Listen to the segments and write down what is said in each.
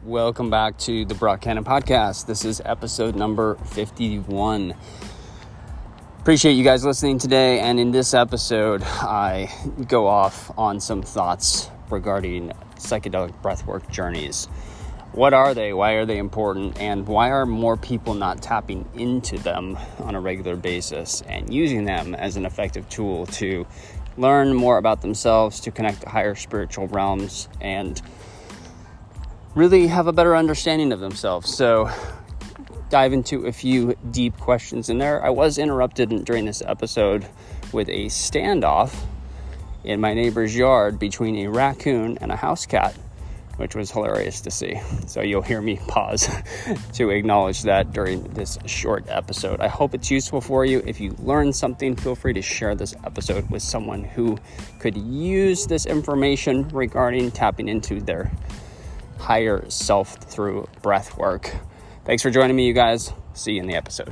Welcome back to the Brock Cannon Podcast. This is episode number 51. Appreciate you guys listening today. And in this episode, I go off on some thoughts regarding psychedelic breathwork journeys. What are they? Why are they important? And why are more people not tapping into them on a regular basis and using them as an effective tool to learn more about themselves, to connect to higher spiritual realms, and really have a better understanding of themselves? So dive into a few deep questions in there. I was interrupted during this episode with a standoff in my neighbor's yard between a raccoon and a house cat, which was hilarious to see. So you'll hear me pause to acknowledge that during this short episode. I hope it's useful for you. If you learned something, feel free to share this episode with someone who could use this information regarding tapping into their higher self through breath work. Thanks for joining me, you guys. See you in the episode.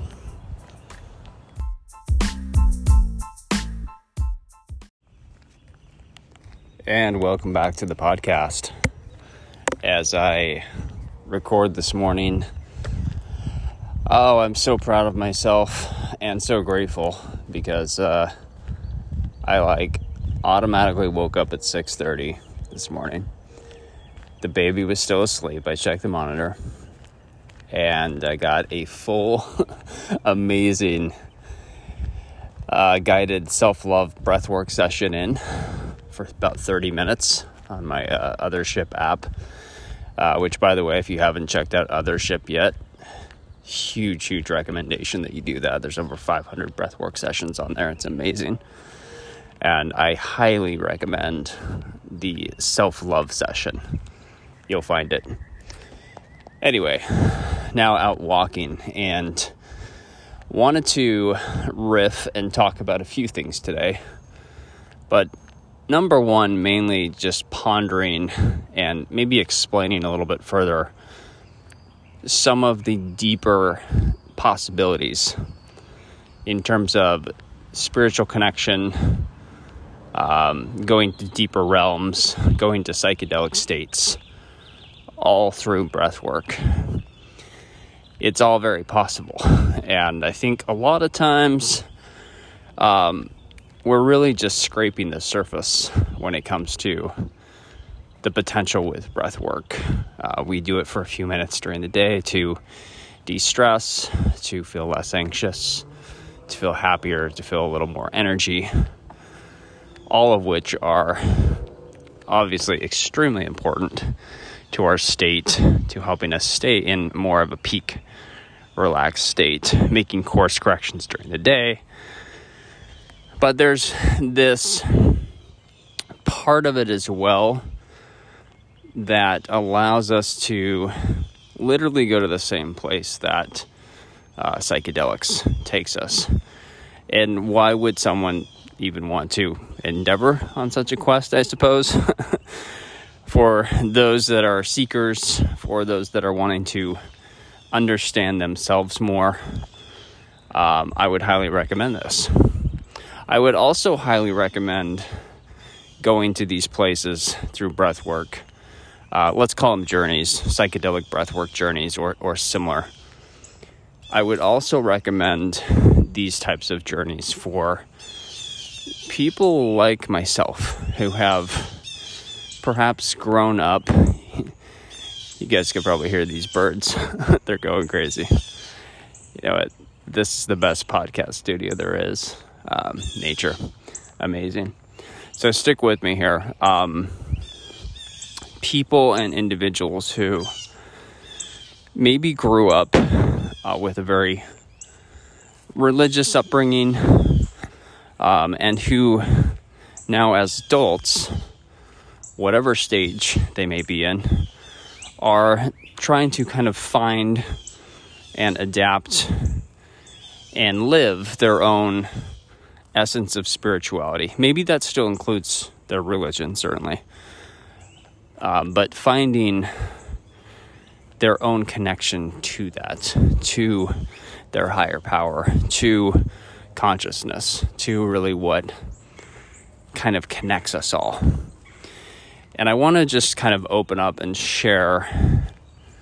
And welcome back to the podcast. As I record this morning, I'm so proud of myself and so grateful because I automatically woke up at 6:30 this morning. The baby was still asleep. I checked the monitor and I got a full, amazing guided self-love breathwork session in for about 30 minutes on my Othership app, which, by the way, if you haven't checked out Othership yet, huge recommendation that you do that. There's over 500 breathwork sessions on there. It's amazing. And I highly recommend the self-love session. You'll find it. Anyway, now out walking and wanted to riff and talk about a few things today. But number one, mainly just pondering and maybe explaining a little bit further some of the deeper possibilities in terms of spiritual connection, going to deeper realms, going to psychedelic states, all through breath work. It's all very possible. And I think a lot of times we're really just scraping the surface when it comes to the potential with breath work. We do it for a few minutes during the day to de-stress, to feel less anxious, to feel happier, to feel a little more energy, all of which are obviously extremely important to our state, to helping us stay in more of a peak relaxed state, making course corrections during the day. But there's this part of it as well that allows us to literally go to the same place that psychedelics takes us. And why would someone even want to endeavor on such a quest, I suppose? For those that are seekers, for those that are wanting to understand themselves more, I would highly recommend this. I would also highly recommend going to these places through breath work. Let's call them journeys, psychedelic breathwork journeys or similar. I would also recommend these types of journeys for people like myself who have perhaps grown up. You guys can probably hear these birds. They're going crazy. You know what? This is the best podcast studio there is. Nature. Amazing. So stick with me here. People and individuals who maybe grew up with a very religious upbringing, and who now as adults, whatever stage they may be in, are trying to kind of find and adapt and live their own essence of spirituality. Maybe that still includes their religion, certainly. But finding their own connection to that, to their higher power, to consciousness, to really what kind of connects us all. And I want to just kind of open up and share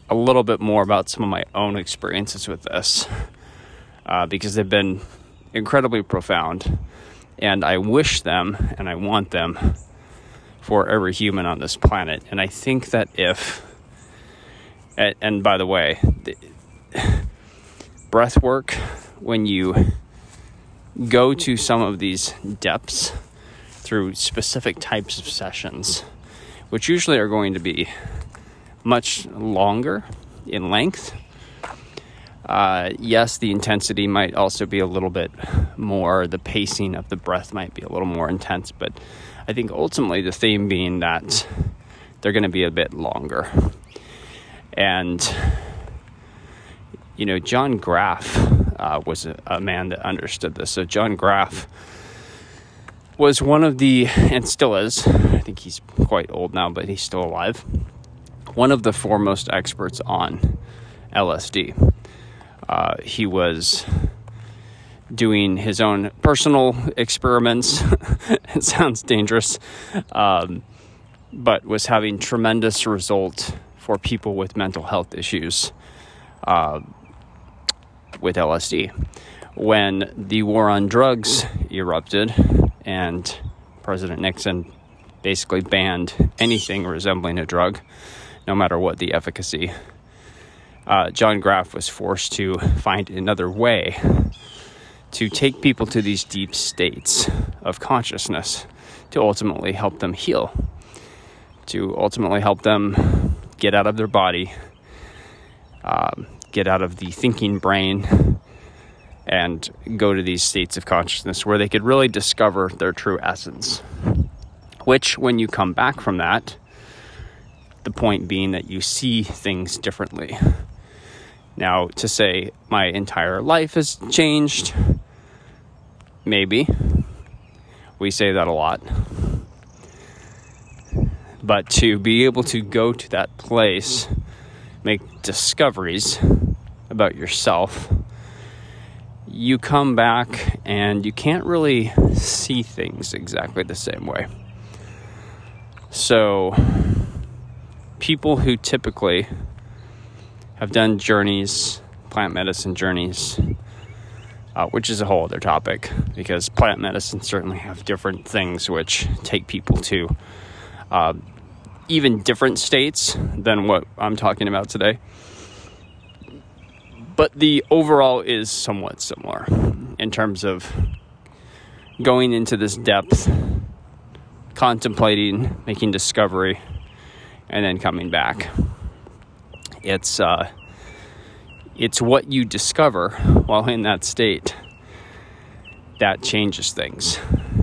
a little bit more about some of my own experiences with this, because they've been incredibly profound, and I wish them and I want them for every human on this planet. And I think that and by the way, breath work, when you go to some of these depths through specific types of sessions, which usually are going to be much longer in length. Yes, the intensity might also be a little bit more, the pacing of the breath might be a little more intense, but I think ultimately the theme being that they're going to be a bit longer. And, John Graff was a man that understood this. So John Graff was one of the, and still is, I think he's quite old now, but he's still alive, one of the foremost experts on LSD. He was doing his own personal experiments. It sounds dangerous, but was having tremendous result for people with mental health issues with LSD. When the war on drugs erupted and President Nixon basically banned anything resembling a drug, no matter what the efficacy, John Graff was forced to find another way to take people to these deep states of consciousness to ultimately help them heal, to ultimately help them get out of their body, get out of the thinking brain, and go to these states of consciousness where they could really discover their true essence. Which, when you come back from that, the point being that you see things differently. Now, to say my entire life has changed, maybe. We say that a lot. But to be able to go to that place, make discoveries about yourself, you come back and you can't really see things exactly the same way. So, people who typically have done journeys, plant medicine journeys, which is a whole other topic, because plant medicine certainly have different things which take people to even different states than what I'm talking about today. But the overall is somewhat similar in terms of going into this depth, contemplating, making discovery, and then coming back. It's what you discover while in that state that changes things.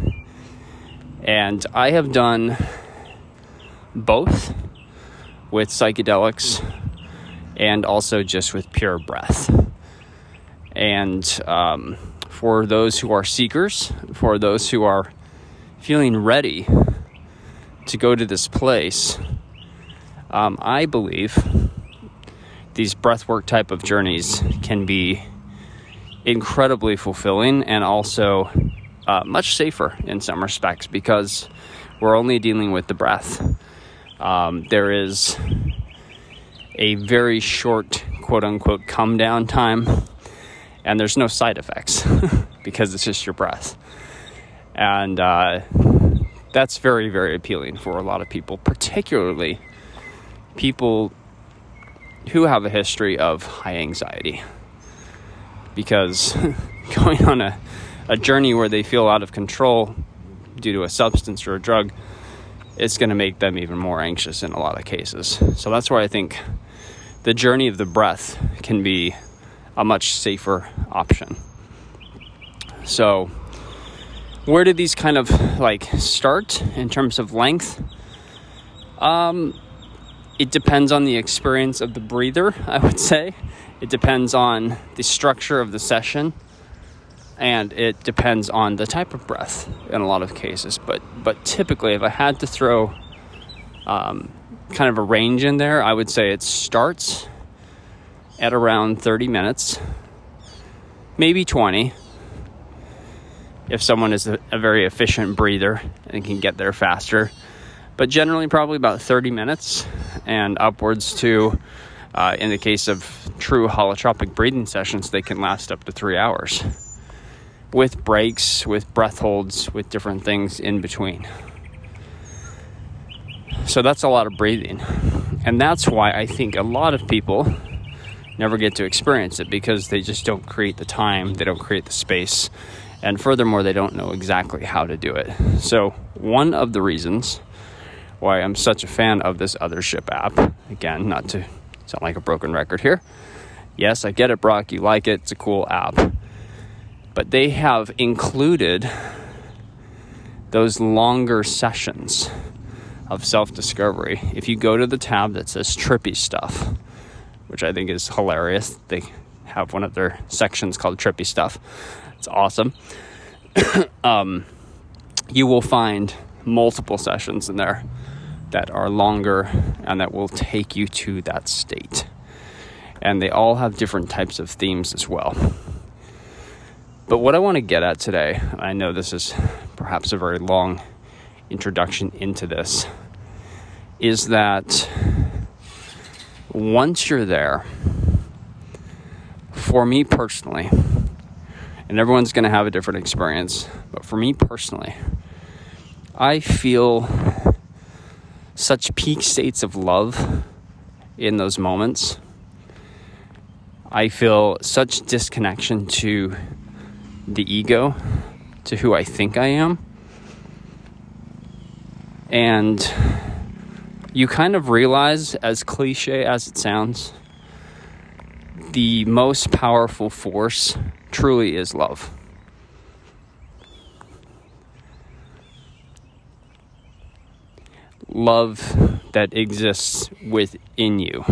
And I have done both with psychedelics and also just with pure breath. And for those who are seekers, for those who are feeling ready to go to this place, I believe these breathwork type of journeys can be incredibly fulfilling and also much safer in some respects, because we're only dealing with the breath. There is a very short, quote-unquote, come down time, and there's no side effects because it's just your breath. And that's very, very appealing for a lot of people, particularly people who have a history of high anxiety, because going on a journey where they feel out of control due to a substance or a drug, it's going to make them even more anxious in a lot of cases. So that's why I think the journey of the breath can be a much safer option. So where did these kind of start in terms of length? It depends on the experience of the breather, I would say. It depends on the structure of the session, and it depends on the type of breath in a lot of cases. But typically, if I had to throw kind of a range in there, I would say it starts at around 30 minutes, maybe 20, if someone is a very efficient breather and can get there faster. But generally probably about 30 minutes and upwards to In the case of true holotropic breathing sessions, they can last up to 3 hours with breaks, with breath holds, with different things in between. So that's a lot of breathing. And that's why I think a lot of people never get to experience it, because they just don't create the time, they don't create the space, and furthermore, they don't know exactly how to do it. So one of the reasons why I'm such a fan of this Othership app, again, not to sound like a broken record here. Yes, I get it, Brock, you like it, it's a cool app. But they have included those longer sessions of self-discovery. If you go to the tab that says Trippy Stuff, which I think is hilarious, they have one of their sections called Trippy Stuff. It's awesome. You will find multiple sessions in there that are longer and that will take you to that state. And they all have different types of themes as well. But what I want to get at today, I know this is perhaps a very long introduction into this, is that once you're there, for me personally, and everyone's going to have a different experience, but for me personally, I feel such peak states of love in those moments. I feel such disconnection to the ego, to who I think I am. And you kind of realize, as cliche as it sounds, the most powerful force truly is love. Love that exists within you,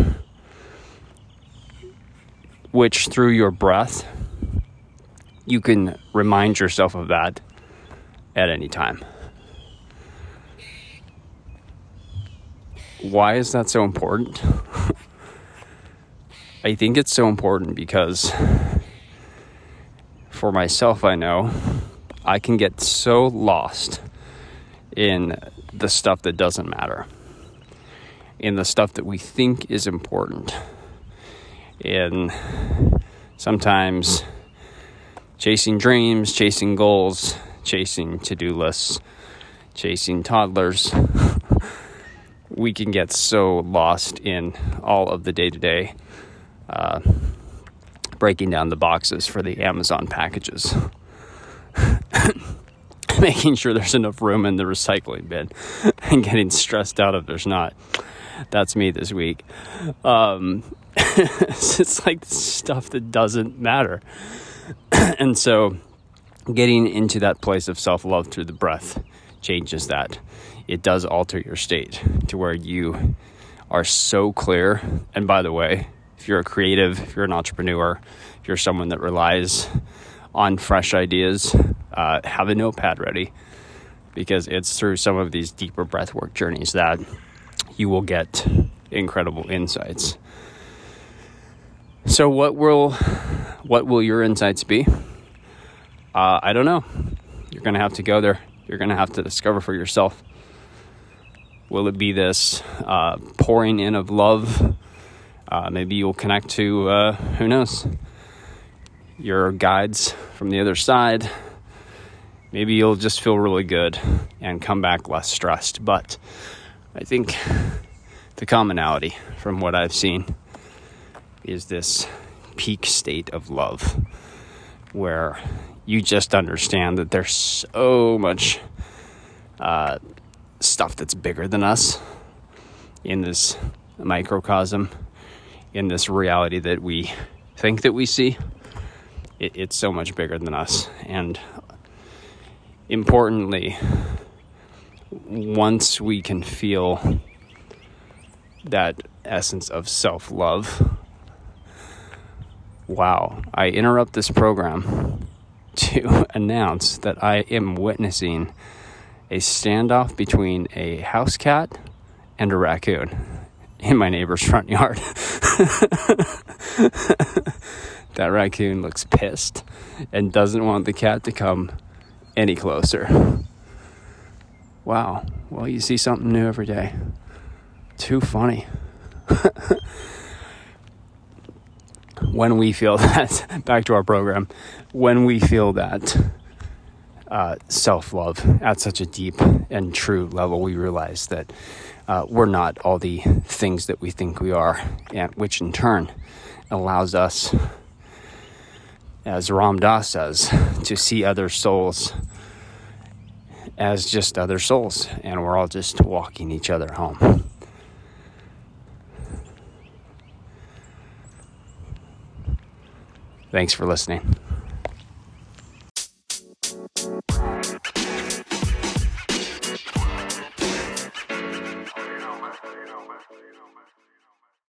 which through your breath, you can remind yourself of that at any time. Why is that so important? I think it's so important because for myself, I know I can get so lost in the stuff that doesn't matter, in the stuff that we think is important, in sometimes chasing dreams, chasing goals, chasing to-do lists, chasing toddlers. We can get so lost in all of the day-to-day, breaking down the boxes for the Amazon packages, making sure there's enough room in the recycling bin, and getting stressed out if there's not. That's me this week. It's like stuff that doesn't matter. And so getting into that place of self-love through the breath changes that. It does alter your state to where you are so clear. And by the way, if you're a creative, if you're an entrepreneur, if you're someone that relies on fresh ideas, have a notepad ready, because it's through some of these deeper breathwork journeys that you will get incredible insights. So what will your insights be? I don't know. You're going to have to go there. You're going to have to discover for yourself. Will it be this pouring in of love? Maybe you'll connect to, who knows, your guides from the other side. Maybe you'll just feel really good and come back less stressed. But I think the commonality from what I've seen is this peak state of love where you just understand that there's so much stuff that's bigger than us in this microcosm, in this reality that we think that we see. It's so much bigger than us. And importantly, once we can feel that essence of self-love, wow, I interrupt this program to announce that I am witnessing a standoff between a house cat and a raccoon in my neighbor's front yard. That raccoon looks pissed and doesn't want the cat to come any closer. Wow. Well, you see something new every day. Too funny. when we feel that, back to our program, when we feel that self-love at such a deep and true level, we realize that we're not all the things that we think we are, and which in turn allows us, as Ram Dass says, to see other souls as just other souls, and we're all just walking each other home. Thanks for listening.